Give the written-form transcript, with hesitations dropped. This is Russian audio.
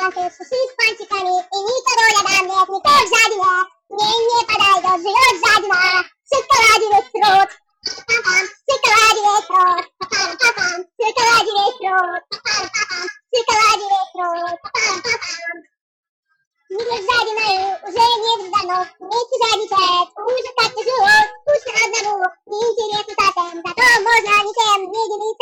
танцы, шиши с пальчиками, и никого рядом нет, никто сзади нет, мне не подойдет, живет сзади нас, в шоколаде весь рот. Пам-пам, в шоколаде весь рот. Пам-пам, в шоколаде весь рот. Пам-пам, в шоколаде весь рот. Пам-пам. Мир сзади мою, уже нет звонок, вместе жадничать, ужас как тяжело, скучно одному, неинтересно совсем, зато можно никем не делиться.